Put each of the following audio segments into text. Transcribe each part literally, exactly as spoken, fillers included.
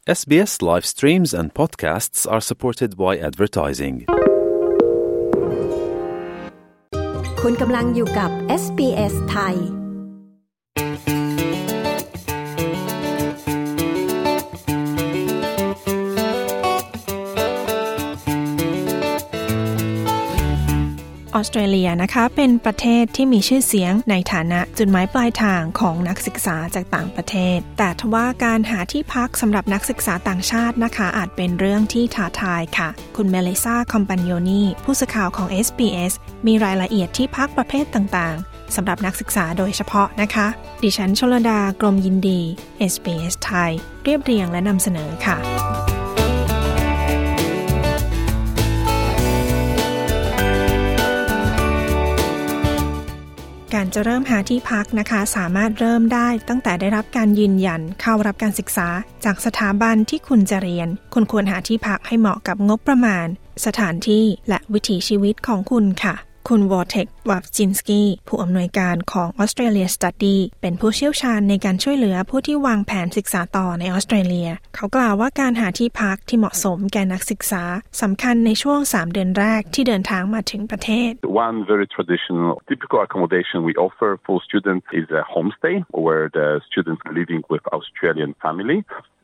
เอส บี เอส live streams and podcasts are supported by advertising. คุณกำลังอยู่กับ เอส บี เอส ไทยออสเตรเลียนะคะเป็นประเทศที่มีชื่อเสียงในฐานะจุดหมายปลายทางของนักศึกษาจากต่างประเทศแต่ทว่าการหาที่พักสำหรับนักศึกษาต่างชาตินะคะอาจเป็นเรื่องที่ท้าทายค่ะคุณเมลิซาคอมปานิโอนีผู้สื่อข่าวของ เอส บี เอส มีรายละเอียดที่พักประเภทต่างๆสำหรับนักศึกษาโดยเฉพาะนะคะดิฉันชลดากรมยินดี เอส บี เอส ไทยเรียบเรียงและนำเสนอค่ะการจะเริ่มหาที่พักนะคะสามารถเริ่มได้ตั้งแต่ได้รับการยืนยันเข้ารับการศึกษาจากสถาบันที่คุณจะเรียนคุณควรหาที่พักให้เหมาะกับงบประมาณสถานที่และวิถีชีวิตของคุณค่ะคุณวอร์เทค วัฟจินสกี้ผู้อำนวยการของ Australia Study เป็นผู้เชี่ยวชาญในการช่วยเหลือผู้ที่วางแผนศึกษาต่อในออสเตรเลียเขากล่าวว่าการหาที่พักที่เหมาะสมแก่นักศึกษาสำคัญในช่วงสามเดือนแรกที่เดินทางมาถึงประเทศ One very traditional typical accommodation we offer for students is a homestay where the students are living with Australian family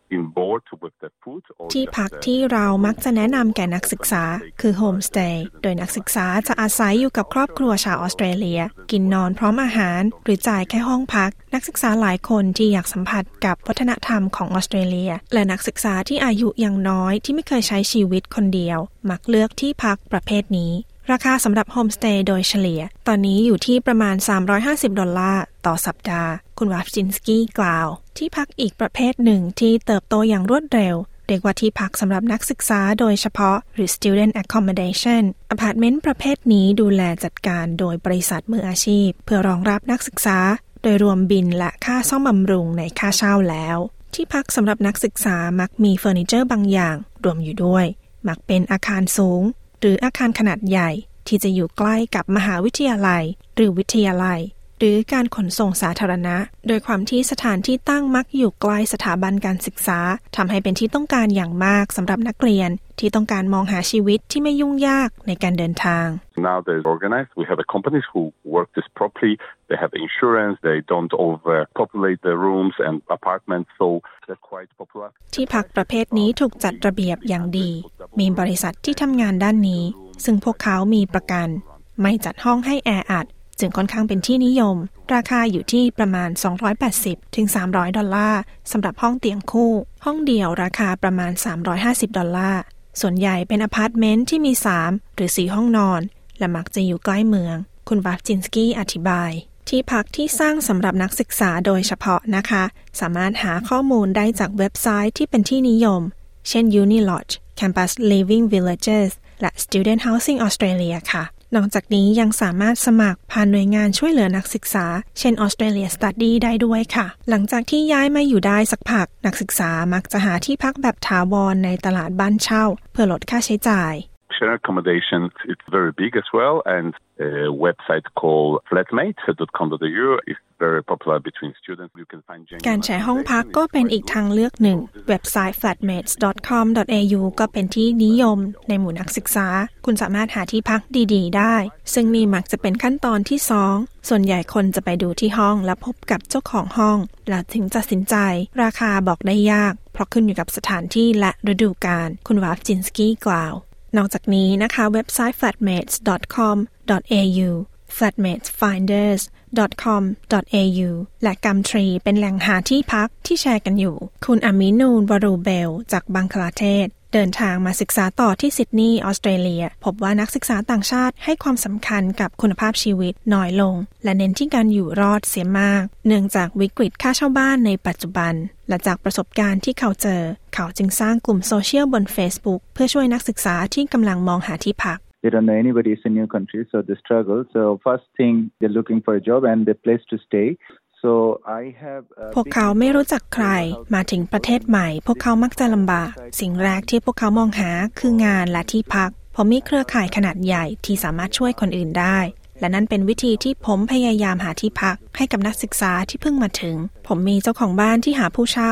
ที่พักที่เรามักจะแนะนำแก่นักศึกษาคือโฮมสเตย์โดยนักศึกษาจะอาศัยอยู่กับครอบครัวชาวออสเตรเลียกินนอนพร้อมอาหารหรือจ่ายแค่ห้องพักนักศึกษาหลายคนที่อยากสัมผัสกับวัฒนธรรมของออสเตรเลียและนักศึกษาที่อายุยังน้อยที่ไม่เคยใช้ชีวิตคนเดียวมักเลือกที่พักประเภทนี้ราคาสำหรับโฮมสเตย์โดยเฉลี่ยตอนนี้อยู่ที่ประมาณสามร้อยห้าสิบดอลลาร์ต่อสัปดาห์คุณวัฟจินสกี้กล่าวที่พักอีกประเภทหนึ่งที่เติบโตอย่างรวดเร็วเรียกว่าที่พักสำหรับนักศึกษาโดยเฉพาะหรือ student accommodation อพาร์ตเมนต์ประเภทนี้ดูแลจัดการโดยบริษัทมืออาชีพเพื่อรองรับนักศึกษาโดยรวมบินและค่าซ่อมบำรุงในค่าเช่าแล้วที่พักสำหรับนักศึกษามักมีเฟอร์นิเจอร์บางอย่างรวมอยู่ด้วยมักเป็นอาคารสูงหรืออาคารขนาดใหญ่ที่จะอยู่ใกล้กับมหาวิทยาลัยหรือวิทยาลัยหรือการขนส่งสาธารณะโดยความที่สถานที่ตั้งมักอยู่ใกล้สถาบันการศึกษาทำให้เป็นที่ต้องการอย่างมากสำหรับนักเรียนที่ต้องการมองหาชีวิตที่ไม่ยุ่งยากในการเดินทาง Now they're organized. We have companies who work this properly. They have insurance. They don't overpopulate the rooms and apartments, so they're quite popular. ที่พักประเภทนี้ถูกจัดระเบียบอย่างดีมีบริษัทที่ทำงานด้านนี้ซึ่งพวกเขามีประกันไม่จัดห้องให้แออัดจึงค่อนข้างเป็นที่นิยมราคาอยู่ที่ประมาณสองร้อยแปดสิบถึงสามร้อยดอลลาร์สำหรับห้องเตียงคู่ห้องเดี่ยวราคาประมาณสามร้อยห้าสิบดอลลาร์ส่วนใหญ่เป็นอพาร์ตเมนต์ที่มีสามหรือสี่ห้องนอนและมักจะอยู่ใกล้เมืองคุณวัฟจินสกี้อธิบายที่พักที่สร้างสำหรับนักศึกษาโดยเฉพาะนะคะสามารถหาข้อมูลได้จากเว็บไซต์ที่เป็นที่นิยมเช่น Unilodge Campus Living Villages และ Student Housing Australia ค่ะนอกจากนี้ยังสามารถสมัครผ่านหน่วยงานช่วยเหลือนักศึกษาเช่น Australia Study ได้ด้วยค่ะหลังจากที่ย้ายมาอยู่ได้สักพักนักศึกษามักจะหาที่พักแบบถาวรในตลาดบ้านเช่าเพื่อลดค่าใช้จ่าย Shared accommodation it's very big as well and a website called flatmate dot com dot a u is very popular between students you can find การแชร์ห้องพักก็เป็นอีกทางเลือกหนึ่งเว็บไซต์ flatmates dot com dot a u ก็เป็นที่นิยมในหมู่นักศึกษาคุณสามารถหาที่พักดีๆได้ซึ่งนี่มักจะเป็นขั้นตอนที่สองส่วนใหญ่คนจะไปดูที่ห้องและพบกับเจ้าของห้องแล้วถึงตัดสินใจราคาบอกได้ยากเพราะขึ้นอยู่กับสถานที่และฤดูกาลคุณวัฟจินสกี้กล่าวนอกจากนี้นะคะเว็บไซต์ flatmates dot com dot a u flatmates finders dot com dot a u และ Gumtree เป็นแหล่งหาที่พักที่แชร์กันอยู่คุณอามินูนวารูเบลจากบังคลาเทศเดินทางมาศึกษาต่อที่ซิดนีย์ออสเตรเลียพบว่านักศึกษาต่างชาติให้ความสำคัญกับคุณภาพชีวิตน้อยลงและเน้นที่การอยู่รอดเสียมากเนื่องจากวิกฤตค่าเช่าบ้านในปัจจุบันและจากประสบการณ์ที่เขาเจอเขาจึงสร้างกลุ่มโซเชียลบน Facebook เพื่อช่วยนักศึกษาที่กำลังมองหาที่พัก They don't know anybody. It's a new country, so they struggle. So first thing, they're looking for a job and a place to stay. So I have. พวกเขาไม่รู้จักใครมาถึงประเทศใหม่พวกเขามักจะลำบากสิ่งแรกที่พวกเขามองหาคืองานและที่พักผมมีเครือข่ายขนาดใหญ่ที่สามารถช่วยคนอื่นได้และนั่นเป็นวิธีที่ผมพยายามหาที่พักให้กับนักศึกษาที่เพิ่งมาถึงผมมีเจ้าของบ้านที่หาผู้เช่า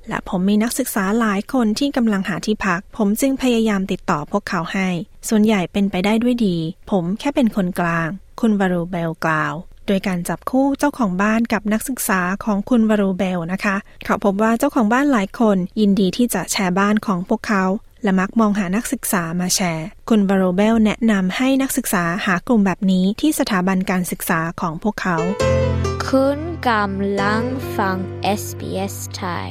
และผมมีนักศึกษาหลายคนที่กำลังหาที่พักผมจึงพยายามติดต่อพวกเขาให้ส่วนใหญ่เป็นไปได้ด้วยดีผมแค่เป็นคนกลางคุณวารูเบลกล่าวโดยการจับคู่เจ้าของบ้านกับนักศึกษาของคุณวารูเบลนะคะเขาพบว่าเจ้าของบ้านหลายคนยินดีที่จะแชร์บ้านของพวกเขาและมักมองหานักศึกษามาแชร์คุณวารูเบลแนะนำให้นักศึกษาหากลุ่มแบบนี้ที่สถาบันการศึกษาของพวกเขาคุณกำลังฟัง เอส บี เอส Thai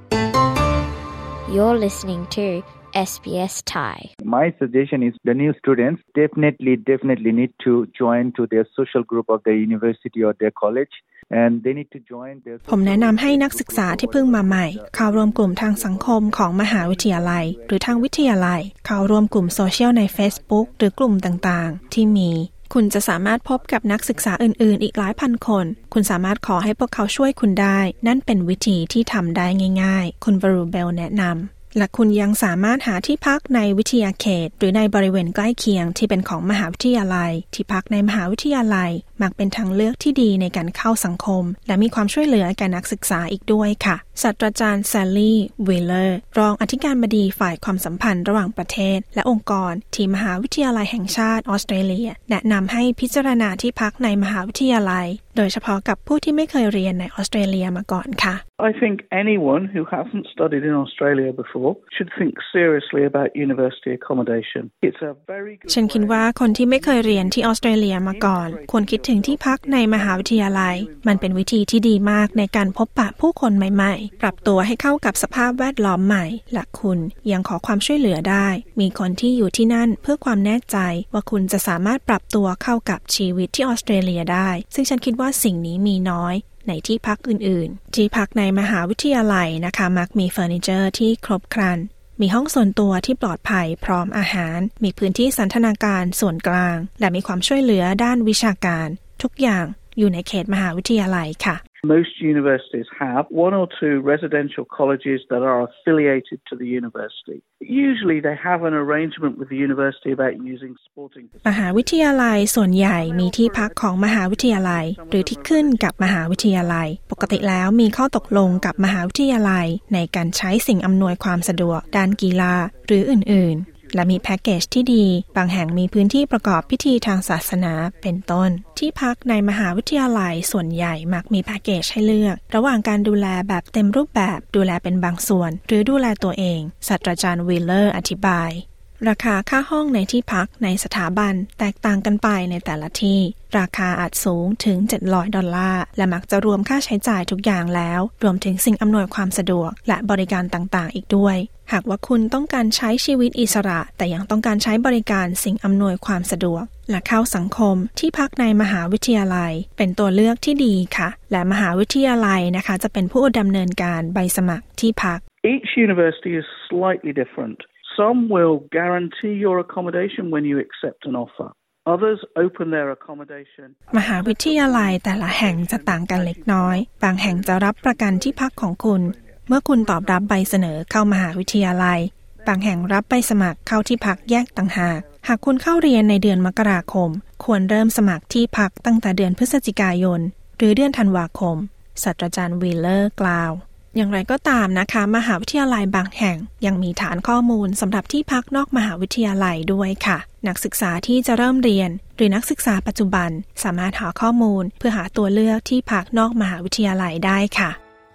You're listening to เอส บี เอส Thai My suggestion is the new students definitely definitely need to join to their social group of their university or their college and they need to join their ผมแนะนำให้นักศึกษาที่เพิ่งมาใหม่เข้าร่วมกลุ่มทางสังคมของมหาวิทยาลัยหรือทางวิทยาลัยเข้าร่วมกลุ่มโซเชียลใน Facebook หรือกลุ่มต่างๆที่มีคุณจะสามารถพบกับนักศึกษาอื่นๆอีกหลายพันคนคุณสามารถขอให้พวกเขาช่วยคุณได้นั่นเป็นวิธีที่ทำได้ง่ายๆคุณวารูเบลแนะนำและคุณยังสามารถหาที่พักในวิทยาเขตหรือในบริเวณใกล้เคียงที่เป็นของมหาวิทยาลัยที่พักในมหาวิทยาลัยมักเป็นทางเลือกที่ดีในการเข้าสังคมและมีความช่วยเหลือแก่นักศึกษาอีกด้วยค่ะศาสตราจารย์แซลลี่วิลเลอร์รองอธิการบดีฝ่ายความสัมพันธ์ระหว่างประเทศและองค์กรที่มหาวิทยาลัยแห่งชาติออสเตรเลียแนะนำให้พิจารณาที่พักในมหาวิทยาลัยโดยเฉพาะกับผู้ที่ไม่เคยเรียนในออสเตรเลียมาก่อนค่ะ I think anyone who hasn't studied in Australia before should think seriously about university accommodation. It's a very good ฉันคิดว่าคนที่ไม่เคยเรียนที่ออสเตรเลียมาก่อนควรคิดถึงที่พักในมหาวิทยาลัยมันเป็นวิธีที่ดีมากในการพบปะผู้คนใหม่ๆปรับตัวให้เข้ากับสภาพแวดล้อมใหม่และคุณยังขอความช่วยเหลือได้มีคนที่อยู่ที่นั่นเพื่อความแน่ใจว่าคุณจะสามารถปรับตัวเข้ากับชีวิตที่ออสเตรเลียได้ซึ่งฉันคิดว่าสิ่งนี้มีน้อยในที่พักอื่นๆที่พักในมหาวิทยาลัยนะคะมักมีเฟอร์นิเจอร์ที่ครบครันมีห้องส่วนตัวที่ปลอดภัยพร้อมอาหารมีพื้นที่สันทนาการส่วนกลางและมีความช่วยเหลือด้านวิชาการทุกอย่างอยู่ในเขตมหาวิทยาลัยค่ะ Most universities have one or two residential colleges that are affiliated to the university. Usually they have an arrangement with the university about using sporting facilities. มหาวิทยาลัยส่วนใหญ่มีที่พักของมหาวิทยาลัยหรือที่ขึ้นกับมหาวิทยาลัยปกติแล้วมีข้อตกลงกับมหาวิทยาลัยในการใช้สิ่งอำนวยความสะดวกด้านกีฬาหรืออื่นๆและมีแพ็กเกจที่ดีบางแห่งมีพื้นที่ประกอบพิธีทางศาสนาเป็นต้นที่พักในมหาวิทยาลัยส่วนใหญ่มักมีแพ็กเกจให้เลือกระหว่างการดูแลแบบเต็มรูปแบบดูแลเป็นบางส่วนหรือดูแลตัวเองศาสตราจารย์วิลเลอร์อธิบายราคาค่าห้องในที่พักในสถาบันแตกต่างกันไปในแต่ละที่ราคาอาจสูงถึงเจ็ดร้อยดอลลาร์และมักจะรวมค่าใช้จ่ายทุกอย่างแล้วรวมถึงสิ่งอำนวยความสะดวกและบริการต่างๆอีกด้วยหากว่าคุณต้องการใช้ชีวิตอิสระแต่ยังต้องการใช้บริการสิ่งอำนวยความสะดวกและเข้าสังคมที่พักในมหาวิทยาลัยเป็นตัวเลือกที่ดีค่ะและมหาวิทยาลัยนะคะจะเป็นผู้ดำเนินการใบสมัครที่พัก Each university is slightly different.Some will guarantee your accommodation when you accept an offer. Others open their accommodation. มหาวิทยาลัยแต่ละแห่งจะต่างกันเล็กน้อยบางแห่งจะรับประกันที่พักของคุณเมื่อคุณตอบรับใบเสนอเข้ามหาวิทยาลัยบางแห่งรับใบสมัครเข้าที่พักแยกต่างหากหากคุณเข้าเรียนในเดือนมกราคมควรเริ่มสมัครที่พักตั้งแต่เดือนพฤศจิกายนหรือเดือนธันวาคมศาสตราจารย์วิลเลอร์กล่าวอย่างไรก็ตามนะคะมหาวิทยาลัยบางแห่งยังมีฐานข้อมูลสำหรับที่พักนอกมหาวิทยาลัยด้วยค่ะนักศึกษาที่จะเริ่มเรียนหรือนักศึกษาปัจจุบันสามารถหาข้อมูลเพื่อหาตัวเลือกที่พักนอกมหาวิทยาลัยได้ค่ะ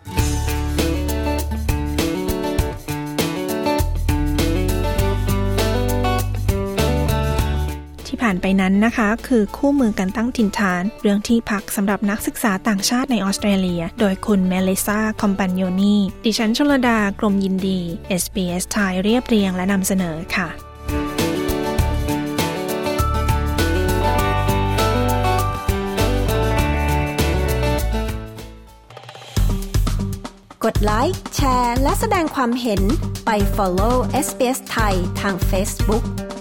ที่ผ่านไปนั้นนะคะคือคู่มือการตั้งถิ่นฐานเรื่องที่พักสำหรับนักศึกษาต่างชาติในออสเตรเลียโดยคุณเมลิซาคอมปานโยนีดิฉันชลดากรมยินดี เอส บี เอส ไทยเรียบเรียงและนำเสนอค่ะกดไลค์แชร์และแสดงความเห็นไป follow เอส บี เอส ไทยทาง Facebook